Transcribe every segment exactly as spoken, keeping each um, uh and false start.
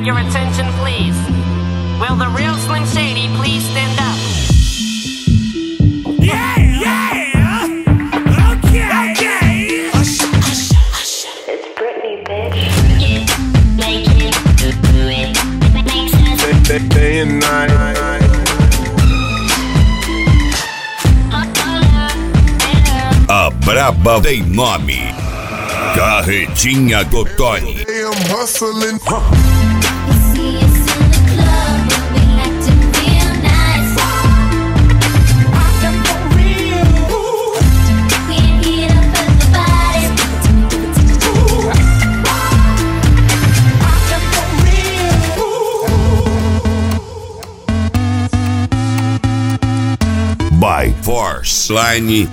your attention, please? Will the real Slim Shady please stand up? Yeah, yeah! Okay, okay! It's Britney, bitch. Make it, do it. Makes us Day, day and night. A braba tem nome. Carretinha do Tony. I'm hustling. see us in the club, but we like to feel nice. Rock for real. We ain't here to hurt the body. Rock for real. By Force Line.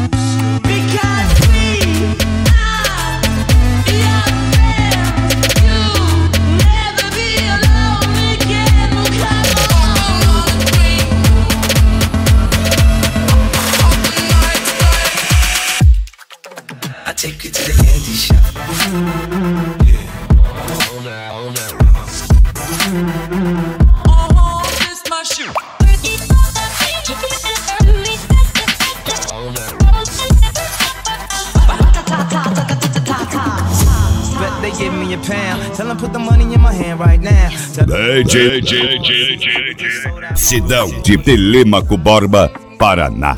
Take you to the candy shop. Yeah. On that, on that. Oh, this my shoe. On that. Bet they give me a pound. Tell them put the money in my hand right now. D J, D J, D J. Cidão de Telêmaco Borba, Paraná.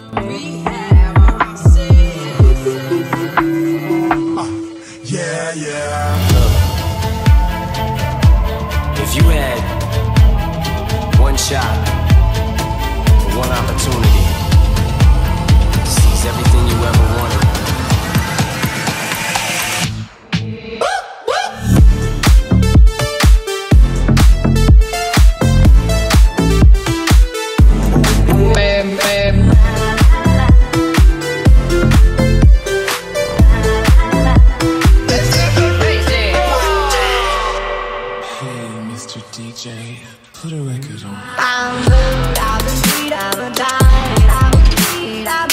If you had one shot, one opportunity to seize everything you ever wanted. Bam, bam. D J, put a record on. I'm good, I've been sweet, I've been dying, I've been sweet, I've